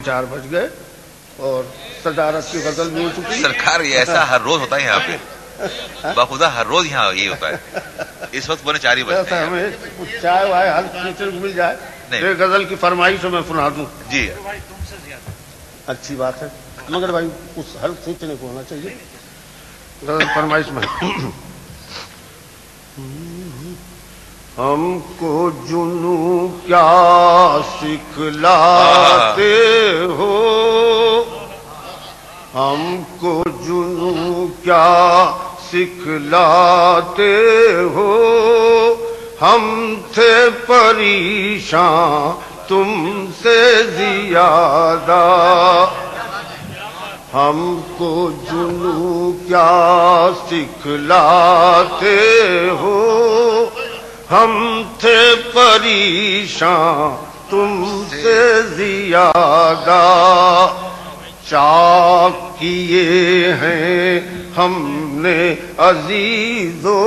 4 بج گئے اور صدارت کی غزل بھی ہو چکی. سرکار یہ ایسا ہر روز ہوتا ہے یہاں پہ؟ باخدا ہر روز یہاں یہ ہوتا ہے. اس وقت 3:45 بجے ہمیں کچھ چائے وائے حل کھینچنے کو مل جائے. ایک غزل کی فرمائش میں سنا دوں. جی اچھی بات ہے مگر بھائی کچھ حل کھینچنے کو ہونا چاہیے. غزل فرمائش میں ہم کو جنو کیا سکھلاتے ہو، ہم کو جنو کیا سکھلاتے ہو، ہم تھے پریشان تم سے زیادہ، ہم کو جنو کیا سکھلاتے ہو، ہم تھے پریشان تم سے زیادہ، چاک کیے ہیں ہم نے عزیزو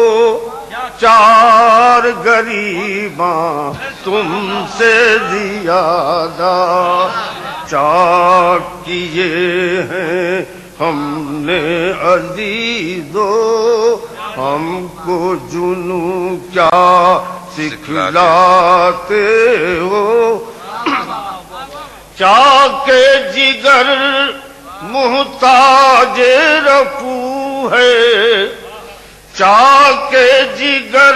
4 غریباں تم سے زیادہ، چاک کیے ہیں ہم نے عزیزو، ہم کو جنو کیا سکھلاتے ہو، چاک جگر محتاج رفو ہے، چاک جگر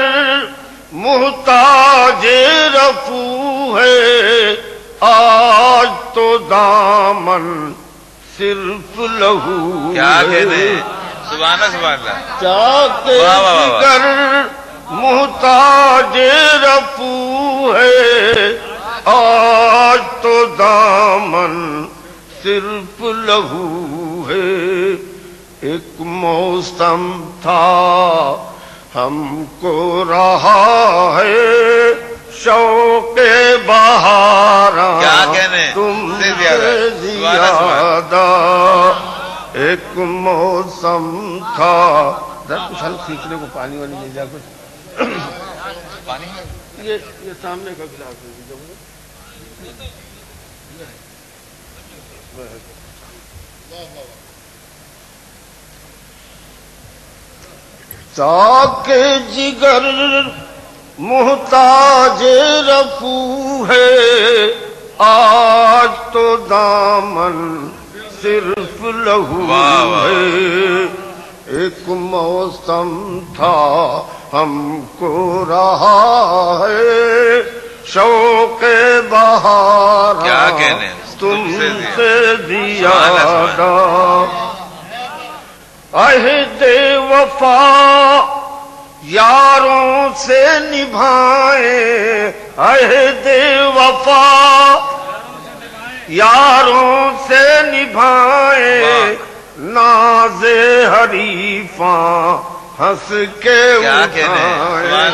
محتاج رفو ہے، آج تو دامن صرف لہو کیا ہے. کہتے ہیں؟ سبحان اللہ. چاک جگر محتاج رفو ہے، آج تو دامن صرف لہو ہے. ایک موسم تھا ہم کو رہا ہے شوق بہاراں تم سے زیادہ، ایک موسم تھا. کچھ حل کھینچنے کو پانی والی لے جا کچھ. یہ سامنے کا گلاس دے دیجیے. چاک جگر محتاج رفو ہے، آج تو دامن صرف لہو ہے. ایک موسم تھا ہم کو رہا ہے شوق بہار تم سے زیادہ، عہد وفا یاروں سے نبھائیں، عہد وفا یاروں سے نبھائیں، ناز حریفاں ہنس کے اٹھائیں،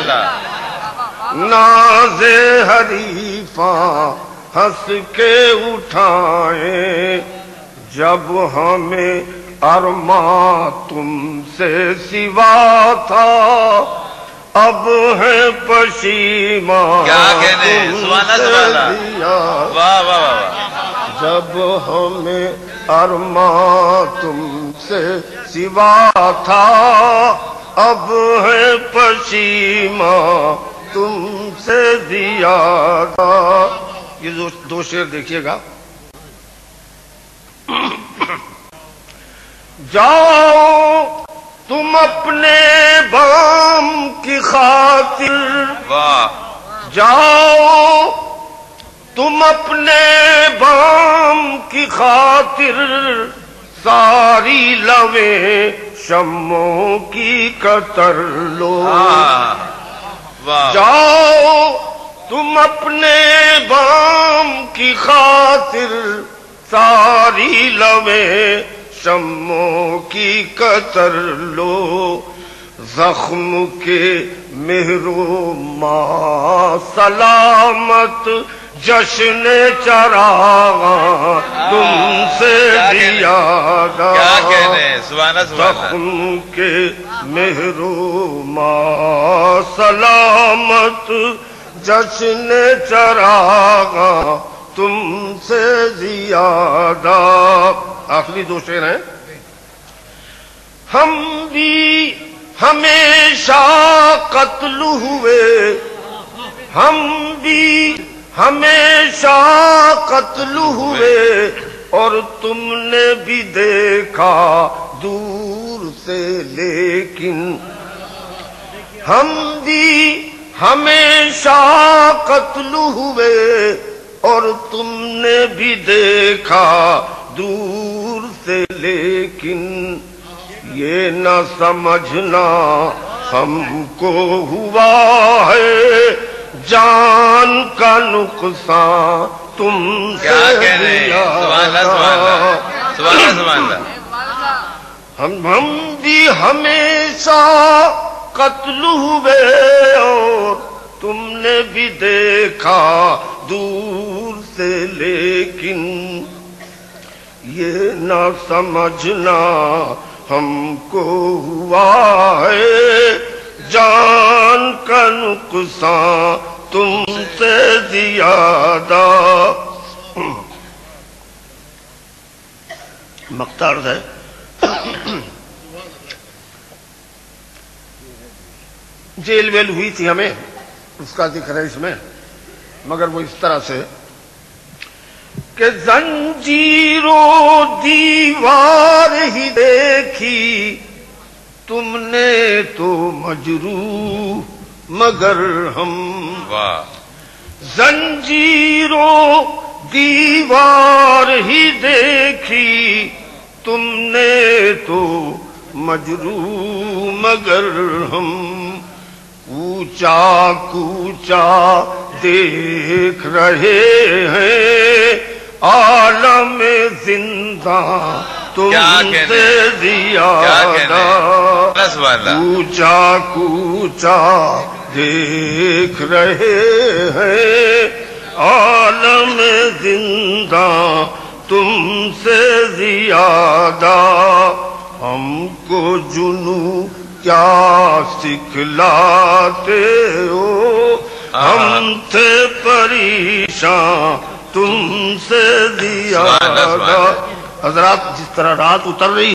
ناز حریفاں ہنس کے اٹھائیں، جب ہمیں ارماں تم سے سوا تھا اب ہے پشیماں تم سے زیادہ، جب ہمیں ارماں تم سے سوا تھا اب ہے پشیماں تم سے زیادہ. یہ 2 شعر دیکھیے گا. جاؤ تم اپنے بام کی خاطر، جاؤ تم اپنے بام کی خاطر، ساری لویں شموں کی قطر لو، جاؤ تم اپنے بام کی خاطر، ساری لویں شموں کی قطر لو، زخم کے مہرو ماں سلامت جشن چراغاں تم سے زیادہ، زخم کے مہرو ماں سلامت جشن چراغاں تم سے زیادہ. آخری دو شعر ہیں. ہم بھی ہمیشہ قتل ہوئے، ہم بھی ہمیشہ قتل ہوئے، اور تم نے بھی دیکھا دور سے لیکن. ہم بھی ہمیشہ قتل ہوئے، اور تم نے بھی دیکھا دور سے لیکن. یہ نہ سمجھنا ہم کو ہوا ہے جان کا نقصان تم سے زیادہ. ہم بھی ہمیشہ قتل ہوئے، اور تم نے بھی دیکھا دور سے لیکن. یہ نہ سمجھنا ہم کو ہوا ہے جان کا نقصان تم سے زیادہ. مختار ہے. جیل ویل ہوئی تھی ہمیں، اس کا ذکر ہے اس میں، مگر وہ اس طرح سے کہ زنجیر و دیوار ہی دیکھی تم نے تو مجروح مگر ہم. زنجیر و دیوار ہی دیکھی تم نے تو مجروح مگر ہم. کوچا کوچا دیکھ رہے ہیں عالم زندہ تم سے زیادہ. کوچا کوچا دیکھ رہے ہیں عالم زندہ تم سے زیادہ. ہم کو جنوں کیا سکھلاتے ہو، ہم تھے پریشان تم سے زیادہ. حضرات جس طرح رات اتر رہی